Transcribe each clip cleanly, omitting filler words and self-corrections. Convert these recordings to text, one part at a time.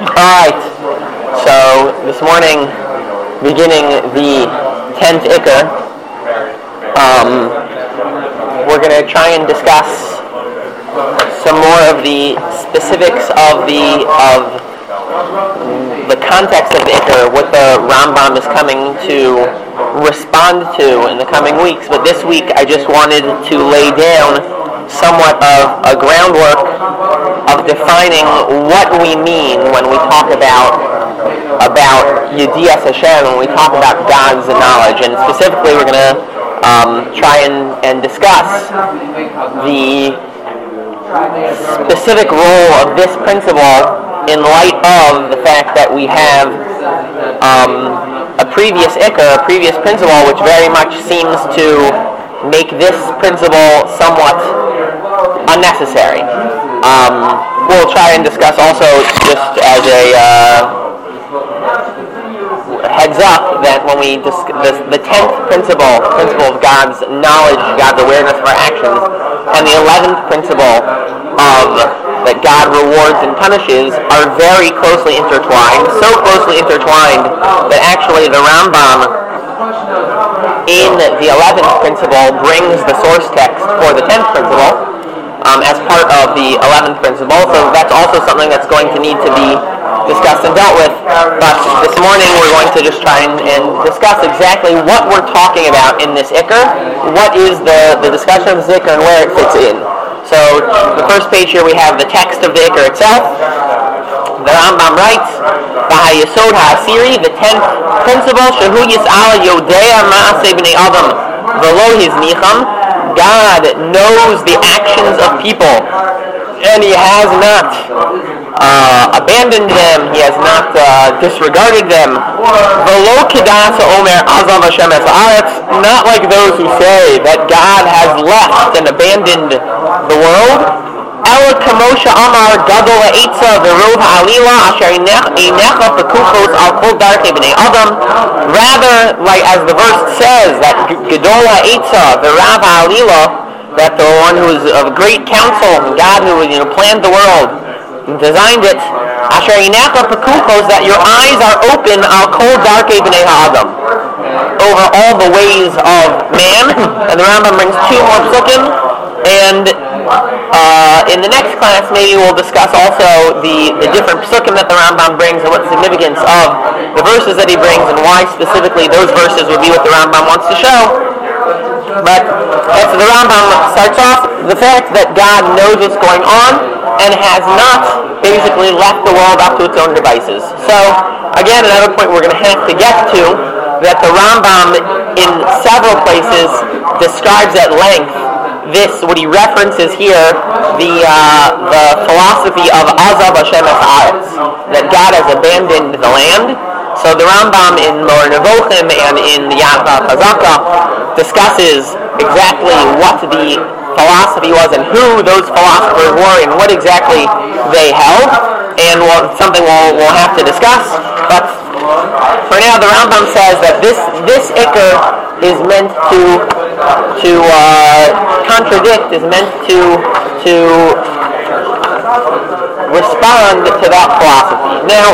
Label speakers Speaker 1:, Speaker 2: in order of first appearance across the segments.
Speaker 1: Alright, so this morning, beginning the 10th Iker, we're going to try and discuss some more of the specifics of the context of the Iker, what the Rambam is coming to respond to in the coming weeks. But this week I just wanted to lay down somewhat of a groundwork of defining what we mean when we talk about Yedias Hashem, when we talk about God's knowledge. And specifically we're going to try and discuss the specific role of this principle in light of the fact that we have a previous Iker, a previous principle, which very much seems to make this principle somewhat unnecessary. We'll try and discuss also, just as a heads up, that when we discuss the 10th principle of God's knowledge, God's awareness of our actions, and the 11th principle of that God rewards and punishes are very closely intertwined, so closely intertwined that actually the Rambam in the 11th principle brings the source text for the 10th principle as part of the 11th principle. So that's also something that's going to need to be discussed and dealt with. But this morning we're going to just try and discuss exactly what we're talking about in this Iker, what is the discussion of this Iker and where it fits in. So the first page here we have the text of the Iker itself. The Rambam writes, "V'hayesod ha'asiri," the 10th principle, "Shehu yis'al yodea ma'aseh b'nei adam v'lo hiznicham." God knows the actions of people, and He has not abandoned them. He has not disregarded them. V'lo kedas omer azav Hashem es haaretz, not like those who say that God has left and abandoned the world. El kamosha amar gadol ha'etza v'rov ha'alila asher einecha pekufos al kol darkei b'nei adam. Rather, like as the verse says, that gadol ha'etza v'rav ha'alila, that the one who is of great counsel, God who planned the world and designed it, asher einecha pekufos, that your eyes are open al kol darkei b'nei ha'adam, over all the ways of man. And the Rambam brings two more psukim, and in the next class maybe we'll discuss also the different psukim that the Rambam brings and what the significance of the verses that he brings and why specifically those verses would be what the Rambam wants to show. But as the Rambam starts off, the fact that God knows what's going on and has not basically left the world up to its own devices. So again, another point we're going to have to get to, that the Rambam in several places describes at length this, what he references here, the philosophy of Azav Hashem es haaretz, that God has abandoned the land. So the Rambam in Moreh Nevuchim and in the Yad HaChazaka discusses exactly what the philosophy was and who those philosophers were and what exactly they held, and something we'll have to discuss. But for now, the Rambam says that this Iker is meant to contradict, is meant to respond to that philosophy. Now,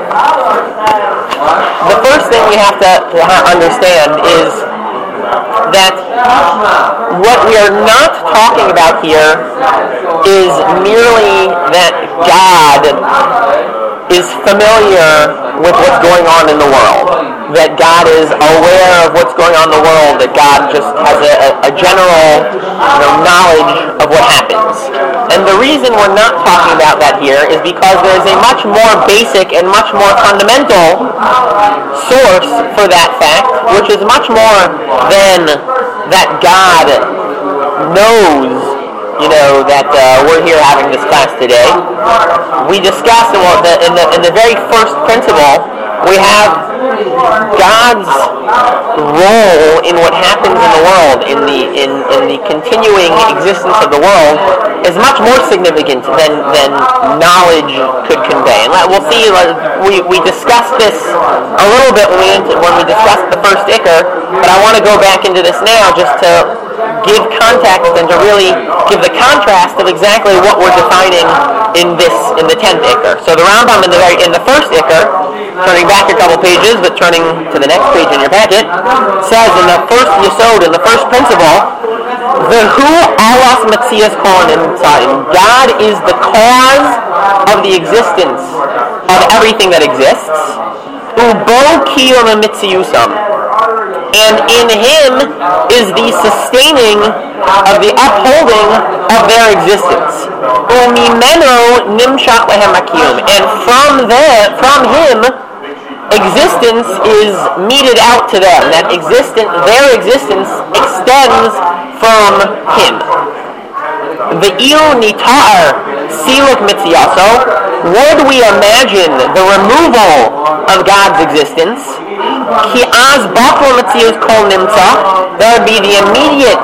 Speaker 1: the first thing we have to understand is that what we are not talking about here is merely that God is familiar with what's going on in the world, that God is aware of what's going on in the world, that God just has a general knowledge of what happens. And the reason we're not talking about that here is because there's a much more basic and much more fundamental source for that fact, which is much more than that God knows, that we're here having this class today. We discussed in the very first principle, we have God's role in what happens in the world, in the continuing existence of the world, is much more significant than knowledge could convey. And we'll see. We discussed this a little bit when we discussed the first Iker, but I want to go back into this now just to give context and to really give the contrast of exactly what we're defining in the 10th Iker. So the Rambam in the first Iker, turning back a couple pages, but turning to the next page in your packet, says in the first Yesod, in the first principle, V'hu alas metzias kol nimtzayim. God is the cause of the existence of everything that exists. Ubo kiyom mitziyusam. And in Him is the sustaining of the upholding of their existence. Umimeno nimshach lehem hakiyum. And from Him, existence is meted out to them. That their existence extends from Him. Ve'ilu nitar siluk mitziyaso. Would we imagine the removal of God's existence? Ki az bakol mitziyus kol nimtza. There would be the immediate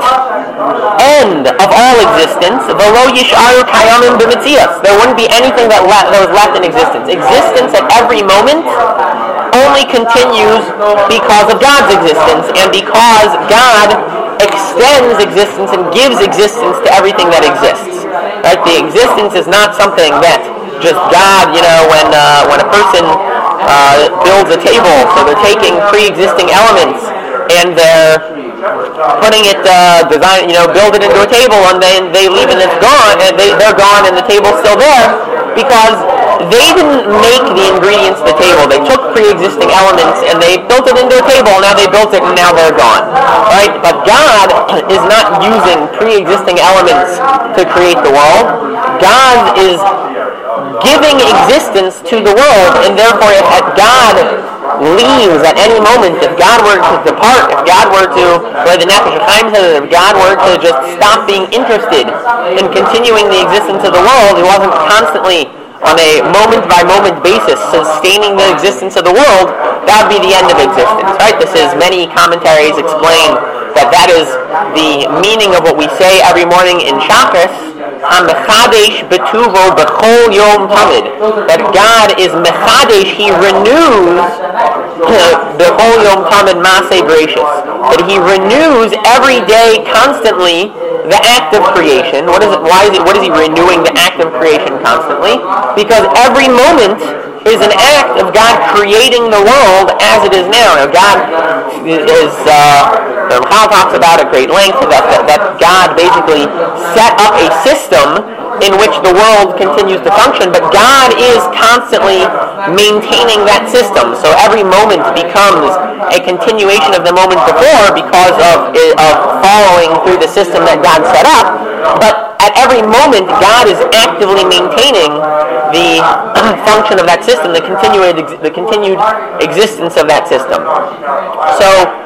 Speaker 1: end of all existence. V'lo yisharu kayamim b'mitziyus. There wouldn't be anything that was left in existence. Existence at every moment only continues because of God's existence and because God extends existence and gives existence to everything that exists. Right? The existence is not something that just God, when a person builds a table, so they're taking pre-existing elements and they're putting it, build it into a table, and then they leave and it's gone, and they're gone and the table's still there, because they didn't make the ingredients of the table. They took pre-existing elements and they built it into a table. Now they built it and now they're gone. Right? But God is not using pre-existing elements to create the world. God is giving existence to the world, and therefore if God leaves at any moment, if God were to depart, if God were to, like the Nefesh Chaim says, if God were to just stop being interested in continuing the existence of the world, He wasn't constantly on a moment-by-moment basis sustaining the existence of the world, that would be the end of existence, right? This is, many commentaries explain that is the meaning of what we say every morning in Shabbos, HaMechadesh Betuvo B'chol Yom Tamid, that God is Mechadesh, He renews B'chol Yom Tamid Maseh Gracious, that He renews every day constantly the act of creation. What is He renewing the act of creation constantly? Because every moment is an act of God creating the world as it is now. Now, God is, the Ramchal talks about at great length that God basically set up a system in which the world continues to function, but God is constantly maintaining that system. So every moment becomes a continuation of the moment before because of following through the system that God set up. But at every moment, God is actively maintaining the function of that system, the continued existence of that system. So,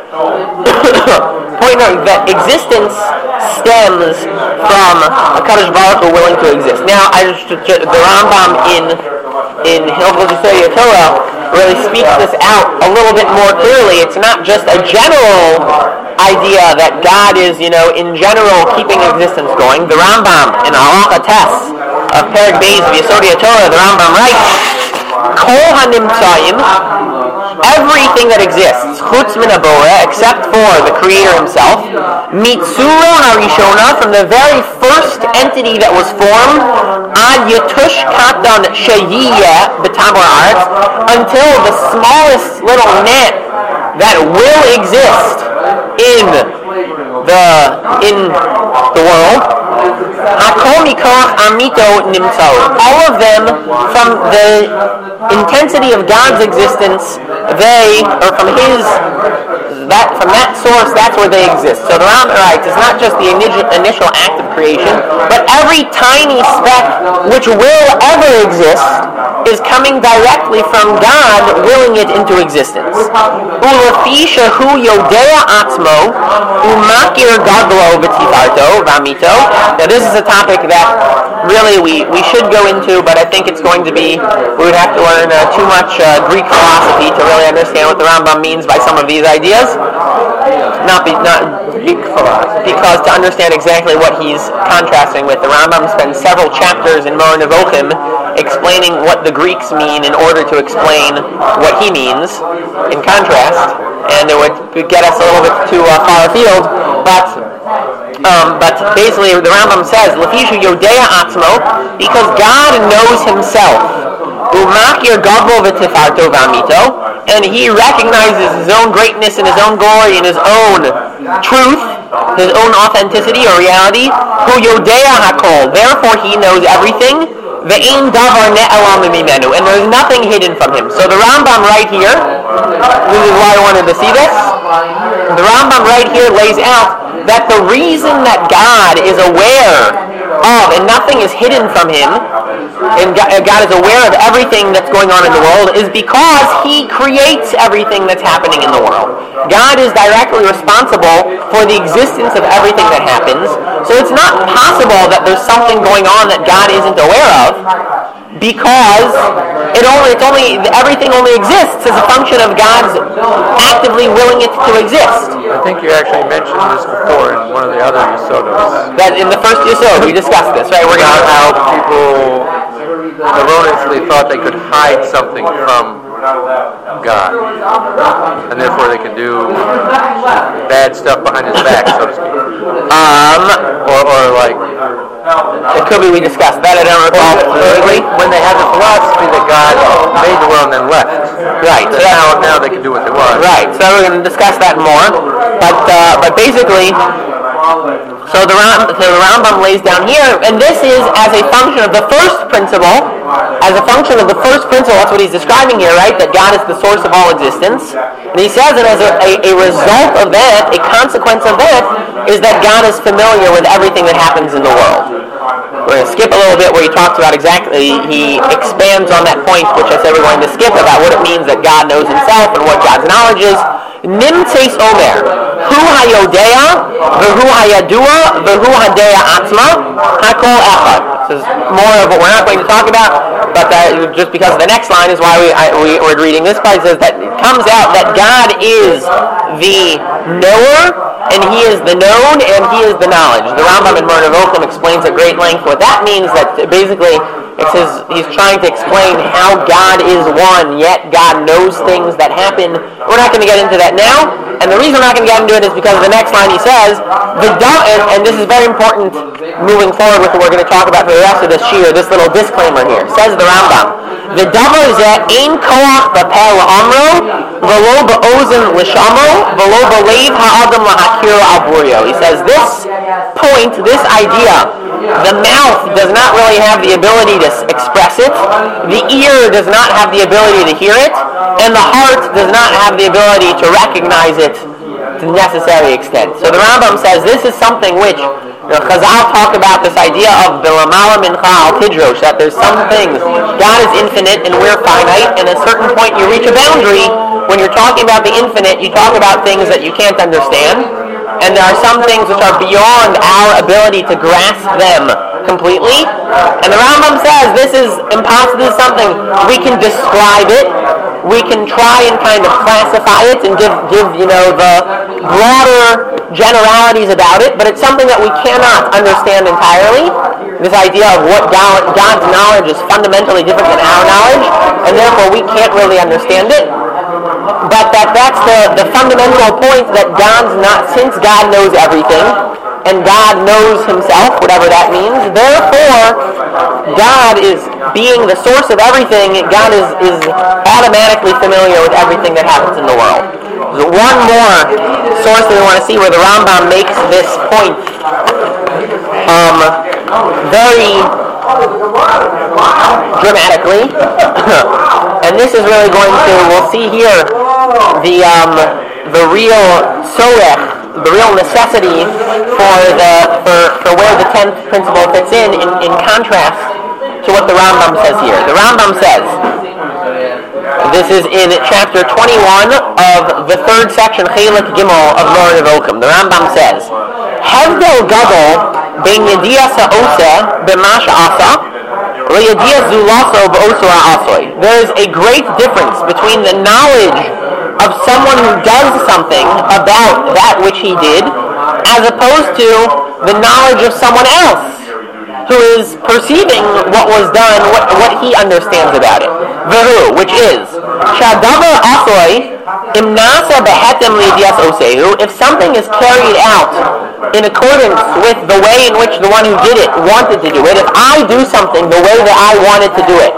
Speaker 1: point out that existence stems from a Kadosh Baruch Hu willing to exist. Now, the Rambam in Hilchos Yesodei Torah really speaks this out a little bit more clearly. It's not just a general idea that God is, in general, keeping existence going. The Rambam in Halacha Tes of Perek Beis of Yesodei Torah, the Rambam writes, Kol hanimtzayim, everything that exists, chutz min habora, except for the Creator Himself, mitzura harishona, from the very first entity that was formed, ad yetush katan sheyiyeh b'tamor haaretz, until the smallest little gnat that will exist in the world, hakol mikoach amito nimtzao, all of them from the intensity of God's existence, from that source, that's where they exist. So the Rambam writes, it's not just the initial act of creation, but every tiny speck which will ever exist is coming directly from God willing it into existence. Ulefi shehu yodea atzmo umakir gadlo v'tifarto v'amito. Now this is a topic that really we should go into, but I think it's going to be, we would have to learn too much Greek philosophy to really understand what the Rambam means by some of these ideas. Not Greek philosophy, because to understand exactly what he's contrasting with, the Rambam spends several chapters in Moreh Nevuchim explaining what the Greeks mean in order to explain what he means in contrast, and it would get us a little bit too far afield, but But basically, the Rambam says, Lefishu Yodea Atzmo, because God knows Himself. Umakir Gadol v'tifarto v'amito, and He recognizes His own greatness and His own glory and His own truth, His own authenticity or reality. Hu Yodea Hakol, therefore He knows everything. Ve'ein davar ne'elam mimenu, and there's nothing hidden from Him. So the Rambam right here, this is why I wanted to see this. The Rambam right here lays out that the reason that God is aware of, and nothing is hidden from Him, and God is aware of everything that's going on in the world, is because He creates everything that's happening in the world. God is directly responsible for the existence of everything that happens, so it's not possible that there's something going on that God isn't aware of, because everything only exists as a function of God's actively willing it to exist.
Speaker 2: I think you actually mentioned this before in one of the other Yesodos.
Speaker 1: That in the first Yesod we discussed this, right? We're
Speaker 2: about how people erroneously thought they could hide something from God, and therefore they could do bad stuff behind His back, so to speak. Or like,
Speaker 1: it could be we discussed that. I don't recall specifically.
Speaker 2: When they had the philosophy that God made the world and then left.
Speaker 1: Right.
Speaker 2: So now they can do what they want.
Speaker 1: Right. So we're going to discuss that more. But basically, so the Rambam lays down here, and this is as a function of the first principle. As a function of the first principle, that's what he's describing here, right? That God is the source of all existence. And he says that as a result of that, a consequence of that, is that God is familiar with everything that happens in the world. We're going to skip a little bit where he talks about he expands on that point, which I said we're going to skip, about what it means that God knows Himself and what God's knowledge is. Nimtzeis Omer, Hu hayodea, v'hu hayadua, v'hu hadea atzma, hakol echad. This is more of what we're not going to talk about, but just because of the next line is why we're reading this part. It says that it comes out that God is the knower, and He is the known, and He is the knowledge. The Rambam in Moreh Nevuchim explains at great length what that means, that basically it says he's trying to explain how God is one, yet God knows things that happen. We're not going to get into that now, and the reason we're not going to get into it is because of the next line he says, and this is very important moving forward with what we're going to talk about for the rest of this shiur, this little disclaimer here. Says the Rambam, V'davar zeh ein koach b'peh la'amro, v'lo ba'ozen l'shamo, v'lo b'leiv ha'adam lahakir avurio. He says this point, this idea, the mouth does not really have the ability to express it, the ear does not have the ability to hear it, and the heart does not have the ability to recognize it to the necessary extent. So the Rambam says this is something which Chazal talk about, this idea of Bilamala Mincha al Tidrosh, that there's some things, God is infinite and we're finite, and at a certain point you reach a boundary. When you're talking about the infinite, you talk about things that you can't understand, and there are some things which are beyond our ability to grasp them completely. And the Rambam says this is impossible, something we can describe it, we can try and kind of classify it and give the broader generalities about it, but it's something that we cannot understand entirely. This idea of what God's knowledge is fundamentally different than our knowledge, and therefore we can't really understand it. But that's the fundamental point, that since God knows everything, and God knows Himself, whatever that means, therefore, God is being the source of everything, God is automatically familiar with everything that happens in the world. There's one more source that we want to see where the Rambam makes this point very dramatically. And this is really we'll see here the real sorech, the real necessity for where the 10th principle fits in contrast to what the Rambam says here. The Rambam says, this is in chapter 21 of the third section, Chelik Gimel of Moreh Nevuchim. The Rambam says, Hevdel gadol ben yediyas ha'oseh b'ma she'asa le'yediyas zulaso b'osu ha'asoi. There is a great difference between the knowledge of someone who does something about that which he did, as opposed to the knowledge of someone else who is perceiving what was done, what he understands about it. Vehu, which is, Shadavar asoi imnasa behetem lidias osehu, if something is carried out in accordance with the way in which the one who did it wanted to do it, if I do something the way that I wanted to do it,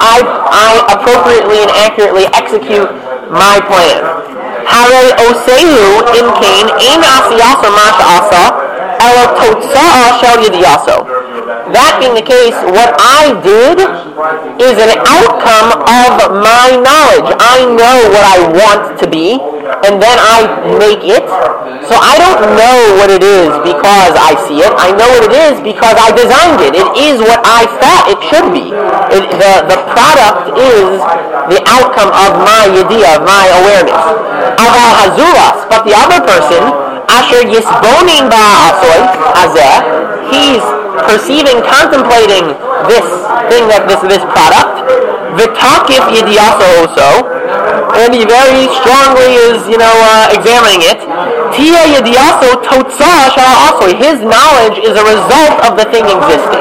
Speaker 1: I appropriately and accurately execute my plan. Hare osehu im kain ein asiyaso ma she'asa ela totza'a shel yediyaso. That being the case, what I did is an outcome of my knowledge. I know what I want to be, and then I make it. So I don't know what it is because I see it. I know what it is because I designed it. It is what I thought it should be. The product is the outcome of my idea, of my awareness. Aval hazuras, but the other person, asher yisbonin ba'asoy azeh, he's perceiving, contemplating this thing, that this product, v'takif yediyaso also, and he very strongly is, examining it. Tia yediyaso totza sha'aso, his knowledge is a result of the thing existing.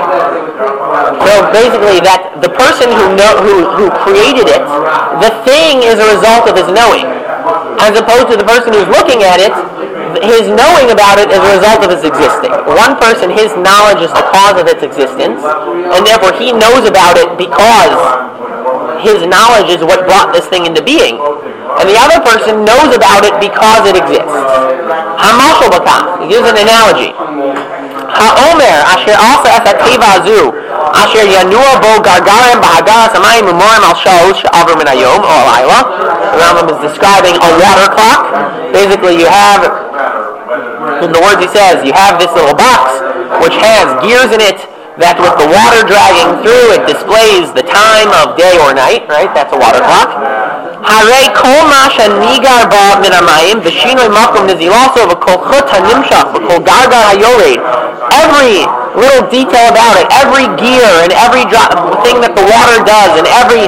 Speaker 1: So basically, that the person who created it, the thing is a result of his knowing, as opposed to the person who's looking at it. His knowing about it is a result of its existing. One person, his knowledge is the cause of its existence, and therefore he knows about it because his knowledge is what brought this thing into being. And the other person knows about it because it exists. Hamashal b'kach, he gives an analogy. Ha'omer asher asa et ha'teva azu asher yanua bo gargarim b'hagaras hamayim u'morim al shalosh she'aver min hayom or alayla. The Rambam is describing a water clock. Basically, you have, in the words he says, you have this little box which has gears in it that with the water dragging through, it displays the time of day or night, right? That's a water clock. Harei kol masha nigar ba min hamayim v'shinoi makom nizilaso v'kol chut hanimshach v'kol gargar hayored. Every little detail about it, every gear and every thing that the water does, and every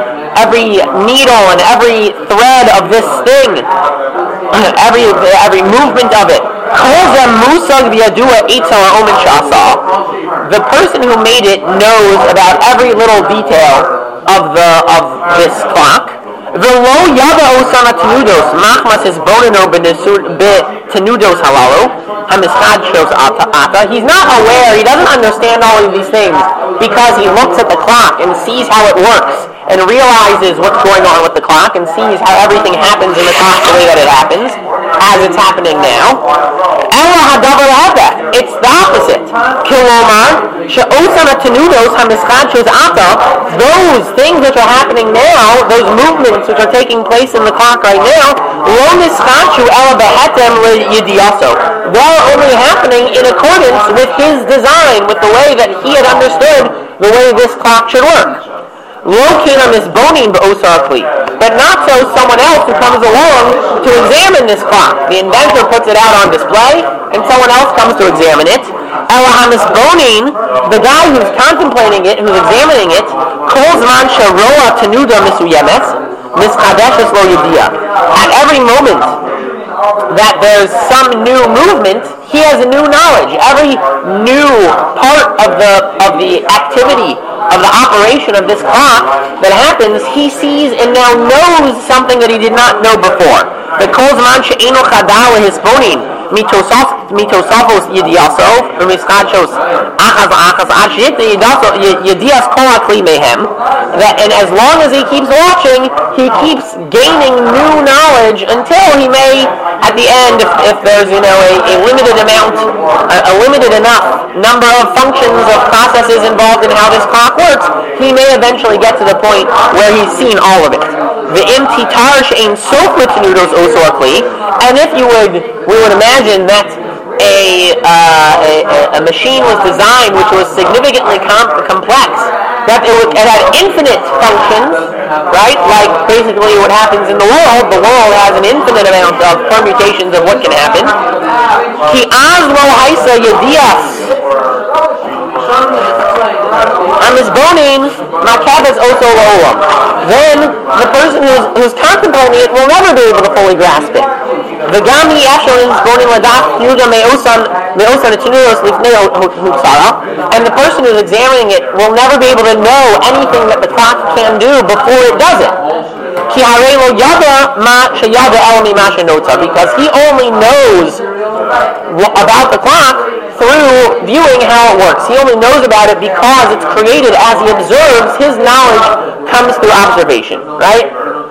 Speaker 1: needle and every thread of this thing, every movement of it. The person who made it knows about every little detail of this clock. He's not aware, he doesn't understand all of these things because he looks at the clock and sees how it works and realizes what's going on with the clock and sees how everything happens in the clock the way that it happens, as it's happening now. It's the opposite. Those things which are happening now, those movements which are taking place in the clock right now, they're only happening in accordance with his design, with the way that he had understood the way this clock should work. But not so someone else who comes along to examine this clock. The inventor puts it out on display, and someone else comes to examine it. The guy who's contemplating it, who's examining it, at every moment that there's some new movement, he has a new knowledge. Every new part of the activity, of the operation of this clock that happens, he sees and now knows something that he did not know before. The kozman she'eno chadal hisbonin mitosafos yediaso v'miskachos achas ashit yedias kol hakli mehem. That, and as long as he keeps watching, he keeps gaining new knowledge until he may, at the end, if there's a limited amount, a limited enough number of functions of processes involved in how this clock works, he may eventually get to the point where he's seen all of it. And if we would imagine that a machine was designed which was significantly complex, that it had infinite functions, right? Like basically what happens in the world has an infinite amount of permutations of what can happen. Then the person who's contemplating it will never be able to fully grasp it. And the person who's examining it will never be able to know anything that the clock can do before it does it. Because he only knows about the clock through viewing how it works. He only knows about it because it's created as he observes. His knowledge comes through observation, right?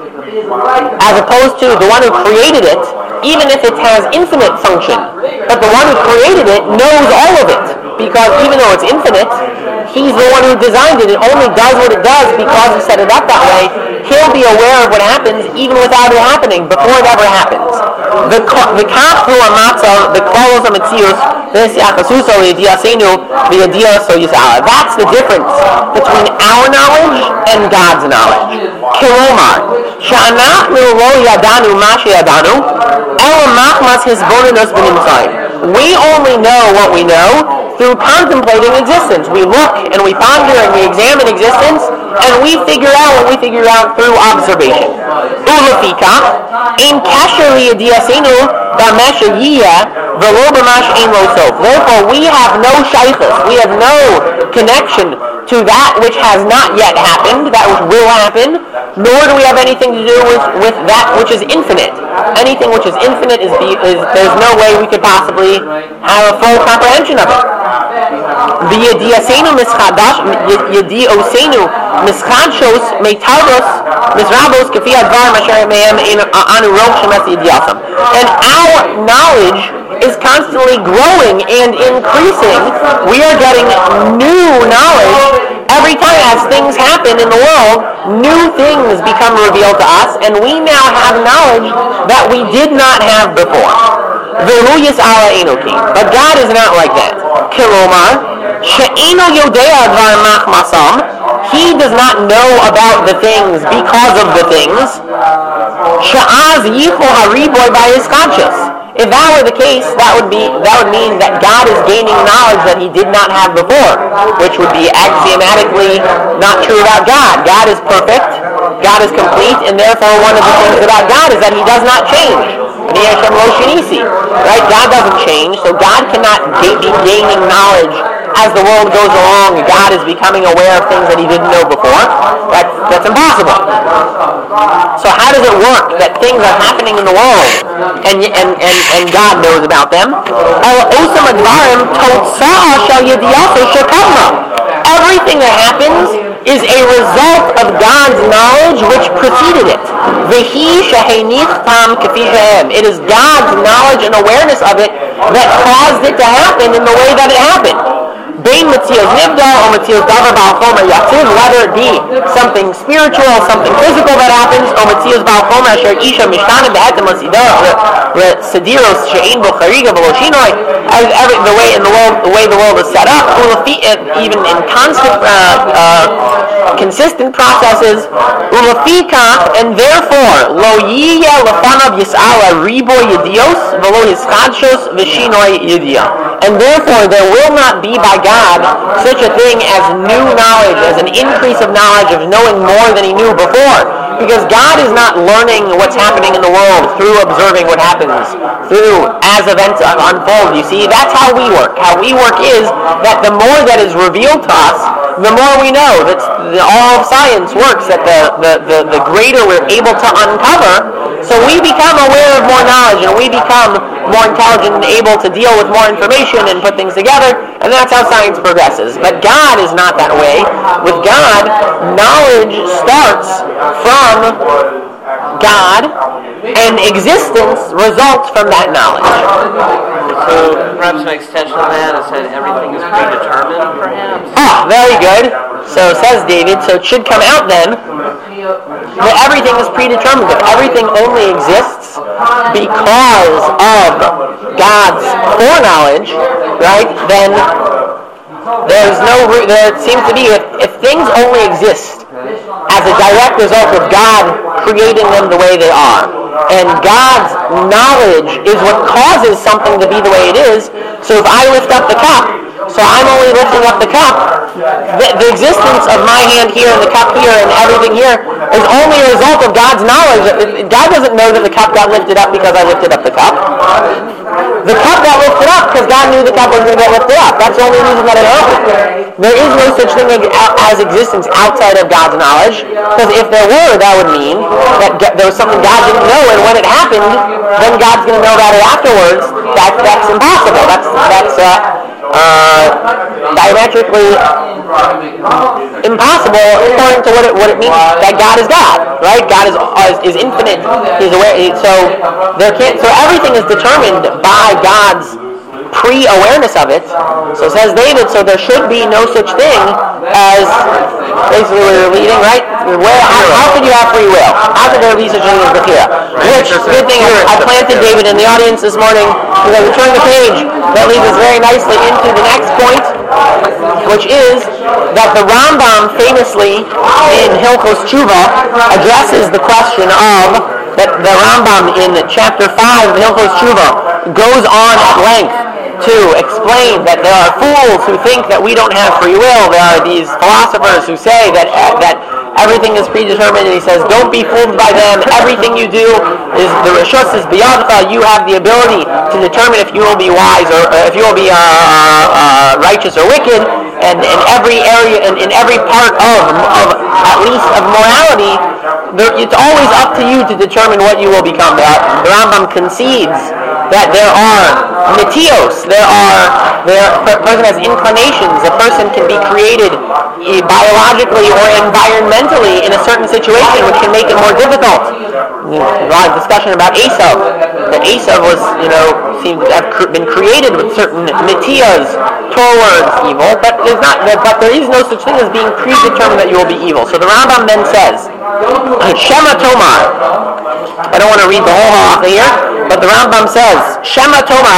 Speaker 1: As opposed to the one who created it, even if it has infinite function, but the one who created it knows all of it, because even though it's infinite, he's the one who designed it. It only does what it does because he set it up that way. He'll be aware of what happens even without it happening, before it ever happens. The kaf hu hamatzah, the klalos hametzius, v'yachasuso l'yediasenu v'yediaso yisala. That's the difference between our knowledge and God's knowledge. Kilomar, she'anachnu lo yadanu ma she'yadanu, ela machmas hisbonenus b'nimtzayim. We only know what we know through contemplating existence. We look and we ponder and we examine existence, and we figure out what we figure out through observation. Ulafika, in kasher liyadiasenu b'mesh yiyah v'lo b'mash ein lo sof. Therefore, we have no shaychus, we have no connection to that which has not yet happened, that which will happen, nor do we have anything to do with that which is infinite. Anything which is infinite there's no way we could possibly have a full comprehension of it. V'yediasenu mischadash yediosenu mischadshos meitavos misrabos kefi advar masher mehem anu roch shemes yediasam. And our knowledge is constantly growing and increasing. We are getting new knowledge every time as things happen in the world. New things become revealed to us, and we now have knowledge that we did not have before. V'hu yis'ala enoki. But God is not like that. Kilomar, she'eno yodea dvar machmasam. He does not know about the things because of the things. She'az yichol hariboy by his conscience. If that were the case, that would mean that God is gaining knowledge that he did not have before, which would be axiomatically not true about God. God is perfect, God is complete, and therefore one of the things about God is that he does not change. Right? God doesn't change, so God cannot be gaining knowledge as the world goes along. God is becoming aware of things that he didn't know before. That's impossible. So how does it work that things are happening in the world and God knows about them? Everything that happens is a result of God's knowledge which preceded it. It is God's knowledge and awareness of it that caused it to happen in the way that it happened. Whether it be something spiritual, something physical that happens, or the way the world is set up, even in consistent processes, and therefore, and therefore there will not be by God such a thing as new knowledge, as an increase of knowledge, of knowing more than he knew before. Because God is not learning what's happening in the world through observing what happens, through as events unfold. You see, that's how we work. How we work is that the more that is revealed to us, the more we know. That's all of science works, that the greater we're able to uncover, so we become aware of more knowledge, and we become more intelligent and able to deal with more information and put things together, and that's how science progresses. But God is not that way. With God, knowledge starts from God, and existence results from that knowledge.
Speaker 3: So perhaps an extension of that is that everything is predetermined, perhaps?
Speaker 1: Ah, very good. So says David, so it should come out then that everything is predetermined. If everything only exists because of God's foreknowledge, right, then there seems to be, if things only exist as a direct result of God creating them the way they are, and God's knowledge is what causes something to be the way it is, so if I lift up the cup, so I'm only lifting up the cup, the existence of my hand here and the cup here and everything here is only a result of God's knowledge. God doesn't know that the cup got lifted up because I lifted up the cup. The cup got lifted up because God knew the cup was going to get lifted up. That's the only reason that it happened. there is no such thing as existence outside of God's knowledge, because if there were, that would mean that there was something God didn't know, and when it happened, then God's going to know about it afterwards. That's impossible. That's diametrically impossible according to what it means that God is God, right? God is infinite. He's aware. So everything is determined by God's pre-awareness of it. So says David, so there should be no such thing as, basically we were reading, right? How could you have free will? How could there be such a thing as Bechira? Which, good thing, I planted David in the audience this morning, because I was turning the page that leads us very nicely into the next point, which is that the Rambam famously in Hilchos Tshuva addresses the question of, that the Rambam in chapter 5 of Hilchos Tshuva goes on at length to explain that there are fools who think that we don't have free will. There are these philosophers who say that everything is predetermined, and he says, don't be fooled by them. Everything you do is, the Rishus is biyadcha. You have the ability to determine if you will be wise or if you will be righteous or wicked. And in every area, in every part of at least of morality, it's always up to you to determine what you will become. The Rambam concedes that there are netios, a person has inclinations, a person can be created biologically or environmentally in a certain situation which can make it more difficult. There's a lot of discussion about Esav, that Esav was, seemed to have been created with certain netios towards evil, but there is no such thing as being predetermined that you will be evil. So the Rambam then says, Shema Tomar. I don't want to read the whole halacha here, but the Rambam says, Shema Tomar,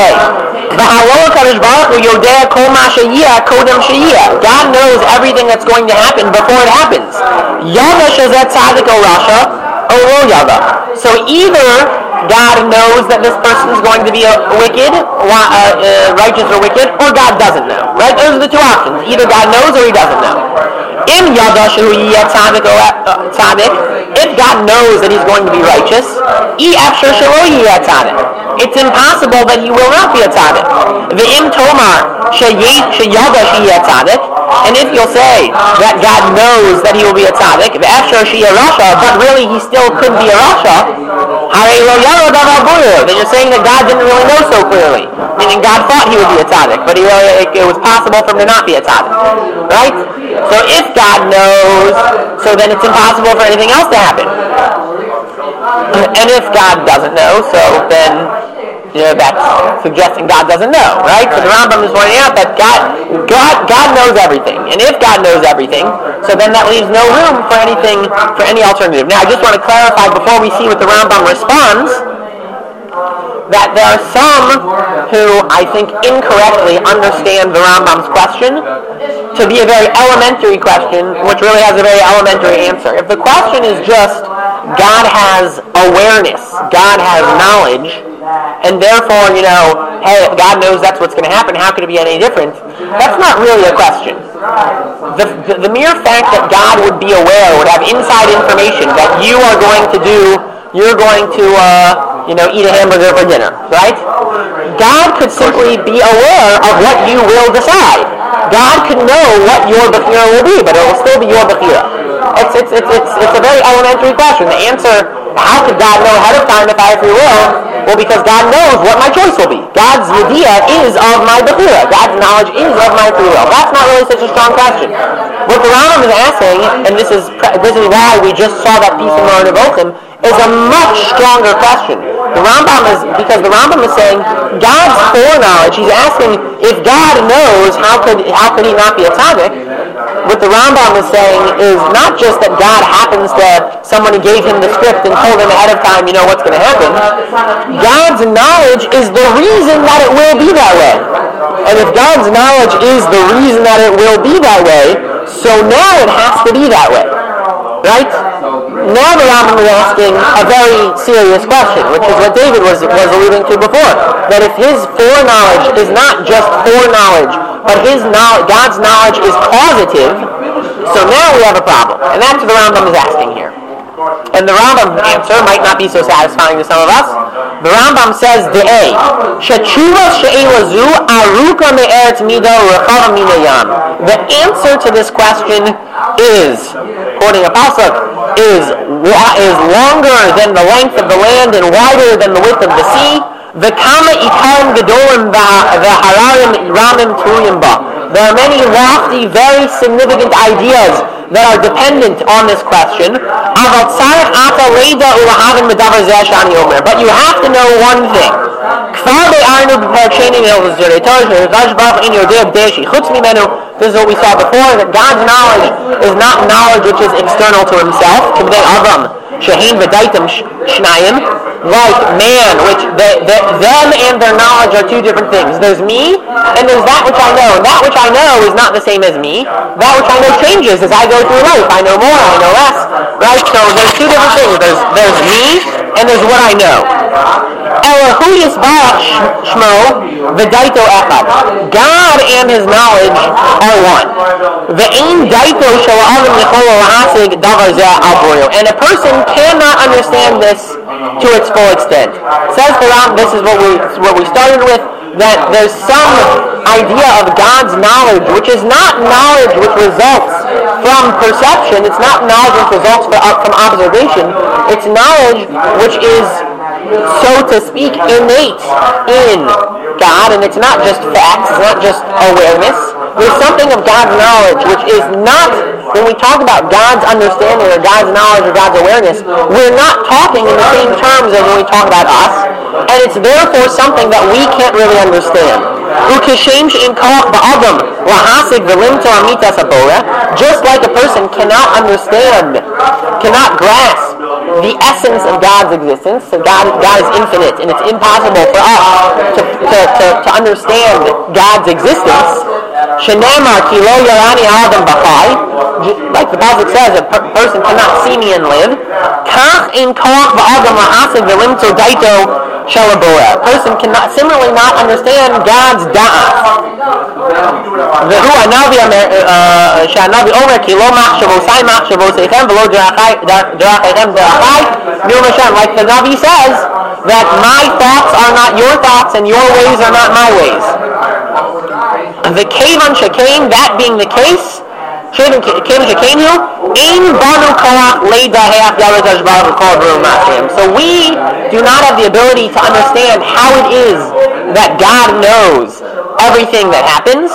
Speaker 1: God knows everything that's going to happen before it happens. Yada shazet tzadik o rasha, o lo yada. So either God knows that this person is going to be wicked, righteous or wicked, or God doesn't know. Right? Those are the two options. Either God knows or he doesn't know. Im yada shehu yiyeh tzadik o tzadik. If God knows that he's going to be righteous, it's impossible that he will not be a tzaddik. V'im tomar sheyada sheyeh tzaddik, and if you'll say that God knows that he will be a tzaddik, v'efshar sheyeh rasha, but really he still could be a rasha, then you're saying that God didn't really know so clearly. Meaning God thought he would be a tzaddik, but it was possible for him to not be a tzaddik. Right? So if God knows, so then it's impossible for anything else to happen. And if God doesn't know, so then that's suggesting God doesn't know, right? So the Rambam is pointing out that God knows everything. And if God knows everything, so then that leaves no room for any alternative. Now I just want to clarify before we see what the Rambam responds, that there are some who, I think, incorrectly understand the Rambam's question to be a very elementary question, which really has a very elementary answer. If the question is just, God has awareness, God has knowledge, and therefore, hey, if God knows that's what's going to happen, how could it be any different? That's not really a question. The mere fact that God would be aware, would have inside information that you're going to eat a hamburger for dinner, right? God could simply be aware of what you will decide. God could know what your bechira will be, but it will still be your bechira. It's a very elementary question. The answer, how could God know ahead of time if I have free will? Well, because God knows what my choice will be. God's yediyah is of my bechira. God's knowledge is of my free will. That's not really such a strong question. What the Rambam is asking, and this is why we just saw that piece in Moreh Nevuchim, is a much stronger question. Because the Rambam is saying God's foreknowledge. He's asking if God knows, how could he not be a tzaddik? What the Rambam is saying is not just that God happens to, someone who gave him the script and told him ahead of time, what's going to happen. God's knowledge is the reason that it will be that way. And if God's knowledge is the reason that it will be that way, so now it has to be that way. Right? Now the Rambam is asking a very serious question, which is what David was alluding to before. That if his foreknowledge is not just foreknowledge, but God's knowledge is causative, so now we have a problem. And that's what the Rambam is asking here. And the Rambam's answer might not be so satisfying to some of us. The Rambam says, De'eh, She'tshuva she'ela zu aruka me'eretz midah rechava minayam. The answer to this question is, quoting a pasuk, is longer than the length of the land and wider than the width of the sea. V'kama ikarim gedolim v'hararim ramim turuyim ba. There are many lofty, very significant ideas that are dependent on this question. But you have to know one thing. This is what we saw before, that God's knowledge is not knowledge which is external to himself. Like man, which them and their knowledge are two different things. There's me, and there's that which I know. And that which I know is not the same as me. That which I know changes as I go through life. I know more, I know less. Right? So there's two different things. There's me, and there's what I know. God and his knowledge are one. And a person cannot understand this to its full extent. Says the Ram, this is what we started with, that there's some idea of God's knowledge which is not knowledge which results from perception. It's not knowledge which results from observation. It's knowledge which is, so to speak, innate in God, and it's not just facts, it's not just awareness. There's something of God's knowledge which is not, when we talk about God's understanding or God's knowledge or God's awareness, we're not talking in the same terms as when we talk about us, and it's therefore something that we can't really understand. Just like a person cannot understand, cannot grasp the essence of God's existence. So God is infinite, and it's impossible for us to understand God's existence. Like the Pasuk says, a person cannot see me and live. A person cannot similarly not understand God's da'at. Like the Navi says, that my thoughts are not your thoughts and your ways are not my ways. The Kevan Shekain, that being the case, so we do not have the ability to understand how it is that God knows everything that happens,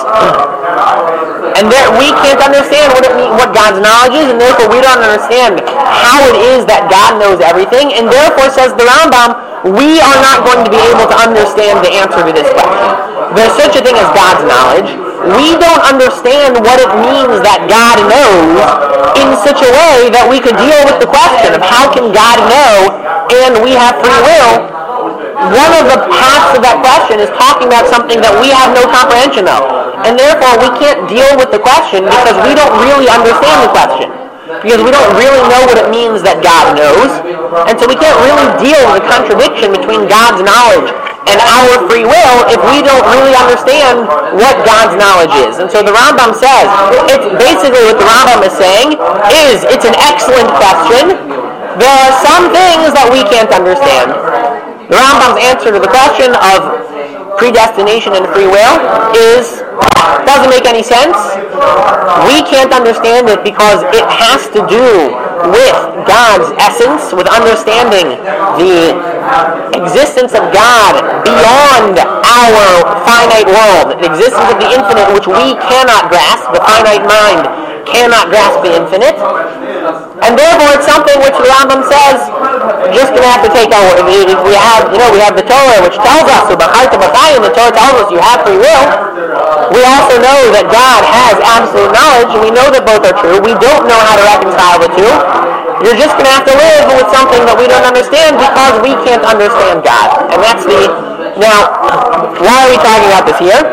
Speaker 1: and we can't understand what God's knowledge is, and therefore we don't understand how it is that God knows everything, and therefore, says the Rambam, we are not going to be able to understand the answer to this question. There's such a thing as God's knowledge. We don't understand what it means that God knows in such a way that we could deal with the question of how can God know and we have free will. One of the paths of that question is talking about something that we have no comprehension of. And therefore we can't deal with the question because we don't really understand the question. Because we don't really know what it means that God knows. And so we can't really deal with the contradiction between God's knowledge and our free will if we don't really understand what God's knowledge is. And so the Rambam says, it's basically what the Rambam is saying is, it's an excellent question. There are some things that we can't understand. The Rambam's answer to the question of predestination and free will doesn't make any sense. We can't understand it because it has to do with God's essence, with understanding the existence of God beyond our finite world, the existence of the infinite which we cannot grasp. The finite mind cannot grasp the infinite, and therefore it's something which the Rambam says just going to have to take over. We have the Torah which tells us, the Torah tells us you have free will. We also know that God has absolute knowledge, and we know that both are true. We don't know how to reconcile the two. You're just going to have to live with something that we don't understand because we can't understand God. And that's now, why are we talking about this here?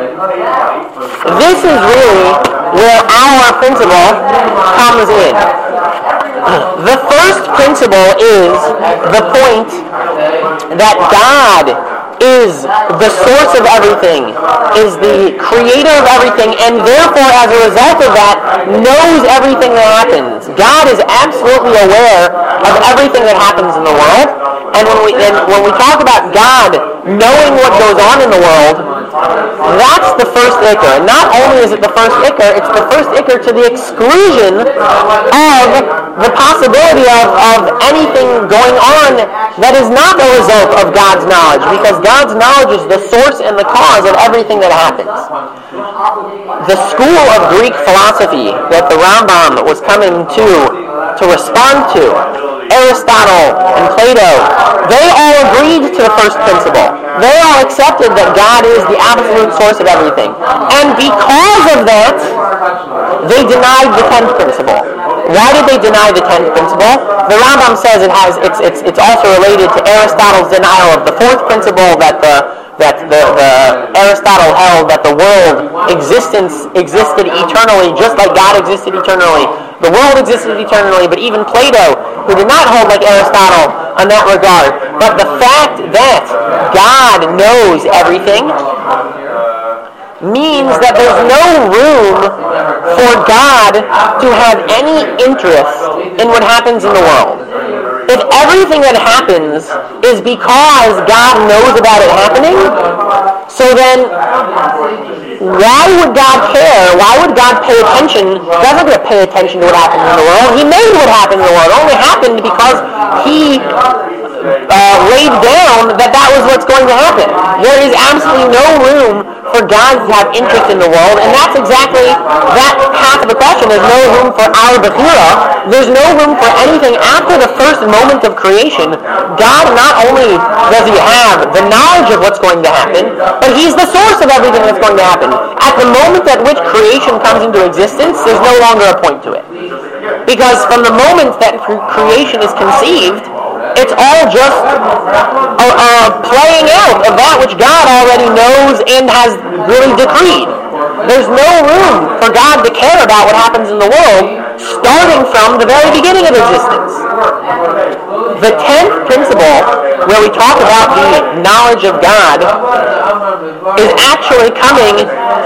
Speaker 1: This is really where our principle comes in. The first principle is the point that God is the source of everything, is the creator of everything, and therefore, as a result of that, knows everything that happens. God is absolutely aware of everything that happens in the world, and when we talk about God knowing what goes on in the world, that's the first ikar. And not only is it the first ikar, it's the first ikar to the exclusion of the possibility of anything going on that is not the result of God's knowledge, because God's knowledge is the source and the cause of everything that happens. The school of Greek philosophy that the Rambam was coming to respond to, Aristotle and Plato, they all agreed to the first principle. They all accepted that God is the absolute source of everything. And because of that, they denied the 10th principle. Why did they deny the 10th principle? The Rambam says it's also related to Aristotle's denial of the 4th principle, that Aristotle held that the world existed eternally, just like God existed eternally. The world existed eternally, but even Plato, who did not hold like Aristotle on that regard. But the fact that God knows everything means that there's no room for God to have any interest in what happens in the world. If everything that happens is because God knows about it happening, so then why would God care? Why would God pay attention? God's not going to pay attention to what happens in the world. He made what happened in the world. It only happened because He laid down that was what's going to happen. There is absolutely no room for God to have interest in the world, and that's exactly that half of the question. There's no room for our bechira. There's no room for anything after the first moment of creation. God not only does He have the knowledge of what's going to happen, but He's the source of everything that's going to happen. At the moment at which creation comes into existence, there's no longer a point to it. Because from the moment that creation is conceived, it's all just playing out of that which God already knows and has really decreed. There's no room for God to care about what happens in the world, starting from the very beginning of existence. The 10th principle, where we talk about the knowledge of God, is actually coming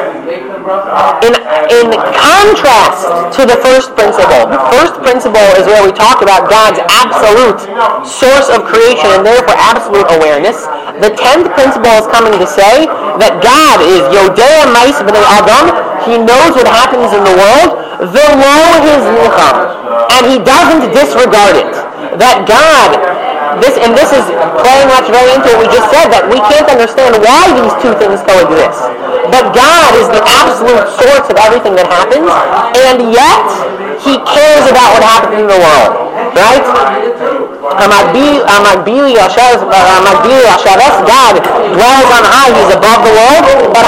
Speaker 1: in contrast to the first principle. The first principle is where we talk about God's absolute source of creation and therefore absolute awareness. The 10th principle is coming to say that God is Yodea Mais B'nei Adam. He knows what happens in the world. V'lo his nicham. And He doesn't disregard it. That God, this is playing much very into what we just said, that we can't understand why these two things coexist. But God is the absolute source of everything that happens, and yet He cares about what happens in the world. Right? God dwells on high, He's above the world,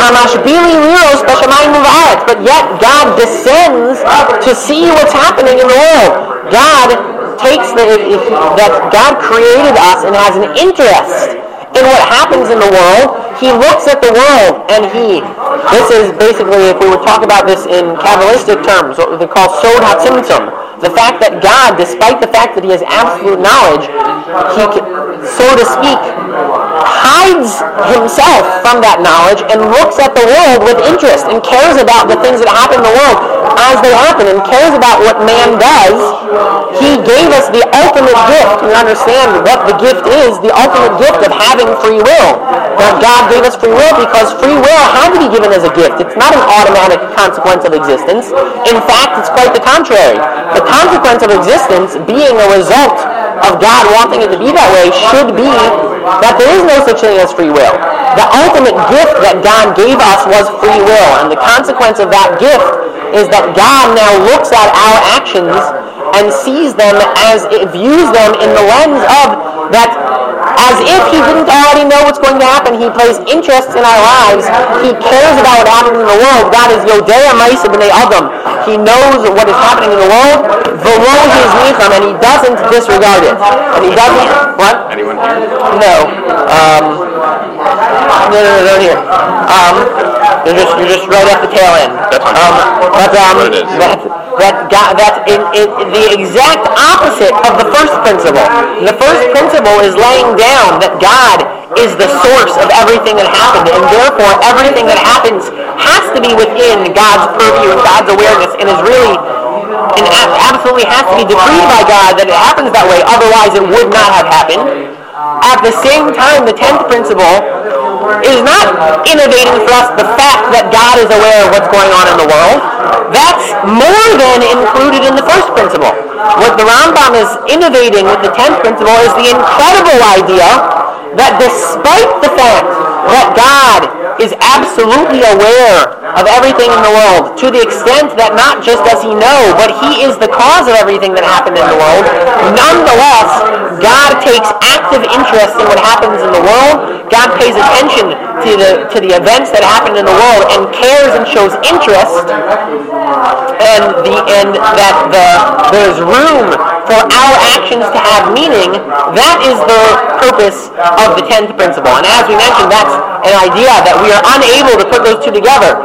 Speaker 1: but yet God descends to see what's happening in the world. God takes that God created us and has an interest in what happens in the world. He looks at the world and this is basically, if we would talk about this in Kabbalistic terms, what they call Sod HaTzimtzum, the fact that God, despite the fact that He has absolute knowledge, He, so to speak, hides Himself from that knowledge and looks at the world with interest and cares about the things that happen in the world as they happen and cares about what man does. He gave us the ultimate gift. We understand what the gift is, the ultimate gift of having free will. That God gave us free will because free will had to be given as a gift. It's not an automatic consequence of existence. In fact, it's quite the contrary. The consequence of existence, being a result of God wanting it to be that way, should be that there is no such thing as free will. The ultimate gift that God gave us was free will, and the consequence of that gift is that God now looks at our actions and sees them views them in the lens of that, as if He didn't already know what's going to happen. He plays interest in our lives. He cares about what happens in the world. God is Yodea Mais B'nei Adam. He knows what is happening in the world. V'lo his nicham, and He doesn't disregard it. And He doesn't. What?
Speaker 2: Anyone here?
Speaker 1: No. No, here. You're just right at the tail end. That's the exact opposite of the first principle. The first principle is laying down that God is the source of everything that happened, and therefore everything that happens has to be within God's purview and God's awareness, and is really, and absolutely has to be decreed by God that it happens that way, otherwise it would not have happened. At the same time, the 10th principle is not innovating for us the fact that God is aware of what's going on in the world. That's more than included in the first principle. What the Rambam is innovating with the 10th principle is the incredible idea that despite the fact that God is absolutely aware of everything in the world, to the extent that not just does he know, but he is the cause of everything that happened in the world, nonetheless, God takes active interest in what happens in the world. God pays attention to the events that happen in the world and cares and shows interest, and that there's room for our actions to have meaning. That is the purpose of the 10th principle. And as we mentioned, that's an idea that we are unable to put those two together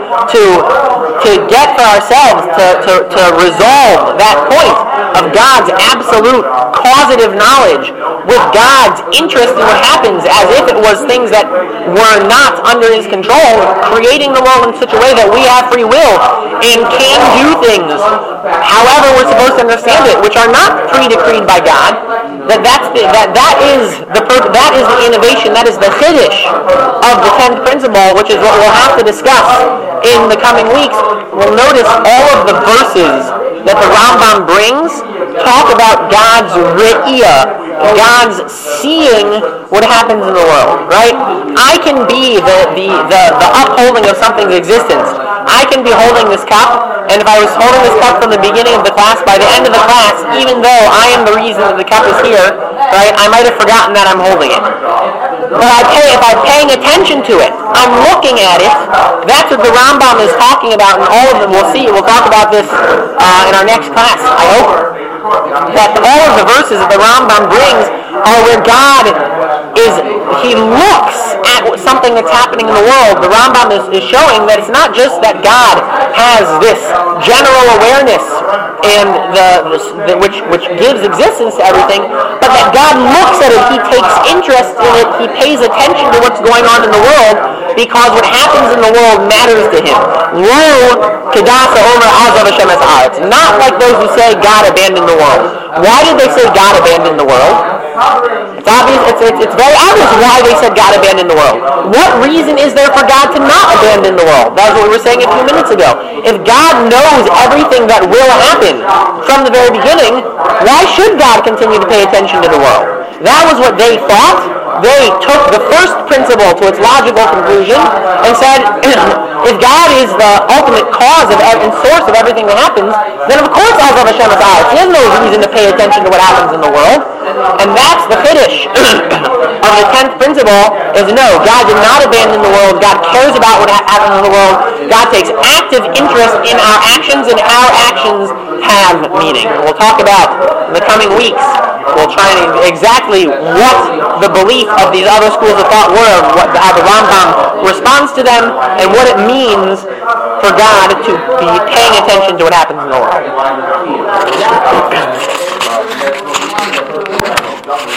Speaker 1: to get for ourselves, to resolve that point of God's absolute causative knowledge with God's interest in what happens as if it was things that were not under his control, creating the world in such a way that we have free will and can do things however we're supposed to understand it, which are not pre-decreed by God. That is the innovation, that is the chiddush of the 10th principle, which is what we'll have to discuss in the coming weeks. We'll notice all of the verses that the Rambam brings talk about God's re'iyah, God's seeing what happens in the world, right? I can be the upholding of something's existence. I can be holding this cup, and if I was holding this cup from the beginning of the class, by the end of the class, even though I am the reason that the cup is here, right, I might have forgotten that I'm holding it. But if I'm paying attention to it, I'm looking at it, that's what the Rambam is talking about, and all of them, we'll talk about this in our next class, I hope. That all of the verses that the Rambam brings are where God he looks at something that's happening in the world. The Rambam is showing that it's not just that God has this general awareness and which gives existence to everything, but that God looks at it, he takes interest in it, he pays attention to what's going on in the world, because what happens in the world matters to him. Lo kedasa omer azav Hashem es haaretz. Not like those who say God abandoned the world. Why did they say God abandoned the world? It's obvious. It's very obvious why they said God abandoned the world. What reason is there for God to not abandon the world? That's what we were saying a few minutes ago. If God knows everything that will happen from the very beginning, why should God continue to pay attention to the world? That was what they thought. They took the first principle to its logical conclusion and said, if God is the ultimate cause and source of everything that happens, then of course Azav Hashem es haaretz. He has no reason to pay attention to what happens in the world. And that's the chiddush of the 10th principle, is no, God did not abandon the world. God cares about what happens in the world. God takes active interest in our actions, and our actions have meaning. We'll talk about in the coming weeks. We'll try and exactly what the belief of these other schools of thought were, how the Rambam responds to them, and what it means for God to be paying attention to what happens in the world.